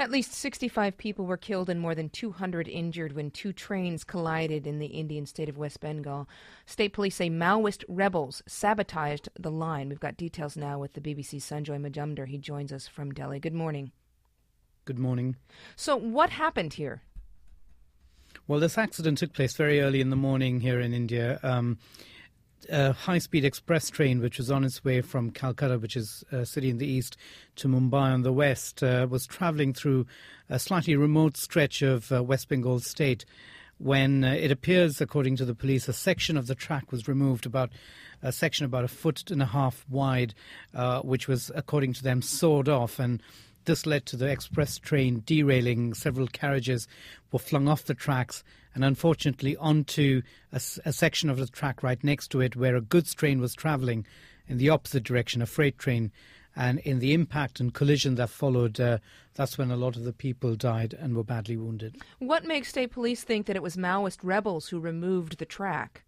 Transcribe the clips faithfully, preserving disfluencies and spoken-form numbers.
At least sixty-five people were killed and more than two hundred injured when two trains collided in the Indian state of West Bengal. State police say Maoist rebels sabotaged the line. We've got details now with the B B C's Sanjoy Majumdar. He joins us from Delhi. Good morning. Good morning. So what happened here? Well, this accident took place very early in the morning here in India. Um, a high-speed express train, which was on its way from Calcutta, which is a city in the east, to Mumbai on the west, uh, was travelling through a slightly remote stretch of uh, West Bengal state when uh, it appears, according to the police, a section of the track was removed, about a section about a foot and a half wide, uh, which was, according to them, sawed off, and this led to the express train derailing. Several carriages were flung off the tracks and unfortunately onto a, a section of the track right next to it where a goods train was travelling in the opposite direction, a freight train. And in the impact and collision that followed, uh, that's when a lot of the people died and were badly wounded. What makes state police think that it was Maoist rebels who removed the track?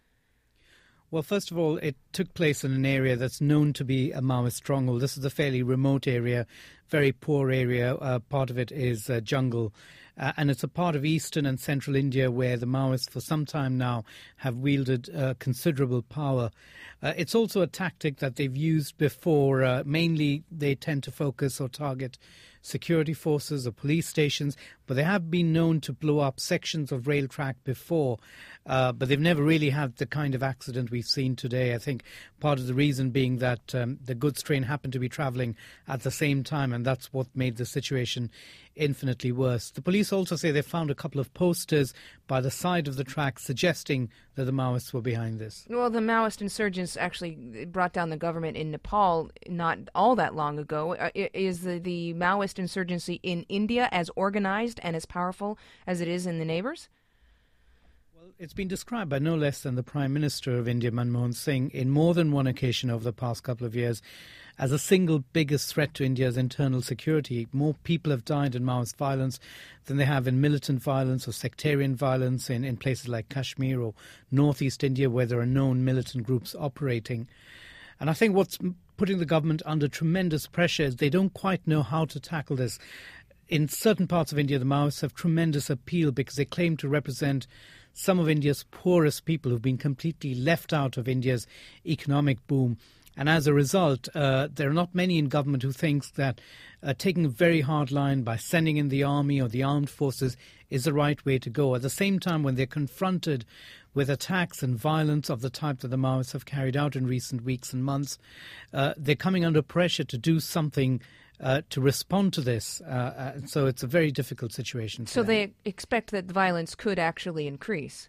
Well, first of all, it took place in an area that's known to be a Maoist stronghold. This is a fairly remote area, very poor area. Uh, part of it is uh, jungle. Uh, and it's a part of eastern and central India where the Maoists for some time now have wielded uh, considerable power. Uh, it's also a tactic that they've used before. Uh, mainly they tend to focus or target security forces or police stations, but they have been known to blow up sections of rail track before, uh, but they've never really had the kind of accident we've seen today. I think part of the reason being that um, the goods train happened to be travelling at the same time, and that's what made the situation infinitely worse. The police also say they found a couple of posters by the side of the track suggesting that the Maoists were behind this. Well, the Maoist insurgents actually brought down the government in Nepal not all that long ago. Uh, is the, the Maoist insurgency in India as organized and as powerful as it is in the neighbours? Well, it's been described by no less than the Prime Minister of India, Manmohan Singh, in more than one occasion over the past couple of years as a single biggest threat to India's internal security. More people have died in Maoist violence than they have in militant violence or sectarian violence in, in places like Kashmir or northeast India where there are known militant groups operating. And I think what's putting the government under tremendous pressure is they don't quite know how to tackle this. In certain parts of India, the Maoists have tremendous appeal because they claim to represent some of India's poorest people who've been completely left out of India's economic boom. And as a result, uh, there are not many in government who think that uh, taking a very hard line by sending in the army or the armed forces is the right way to go. At the same time, when they're confronted with attacks and violence of the type that the Maoists have carried out in recent weeks and months, uh, they're coming under pressure to do something uh, to respond to this. Uh, uh, so it's a very difficult situation. So them. they expect that violence could actually increase?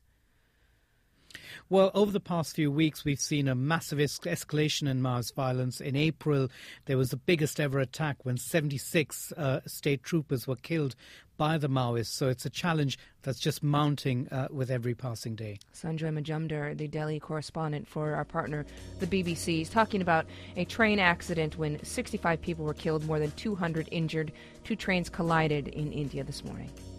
Well, over the past few weeks, we've seen a massive es- escalation in Maoist violence. In April, there was the biggest ever attack when seventy-six uh, state troopers were killed by the Maoists. So it's a challenge that's just mounting uh, with every passing day. Sanjoy Majumdar, the Delhi correspondent for our partner, the B B C, is talking about a train accident when sixty-five people were killed, more than two hundred injured. Two trains collided in India this morning.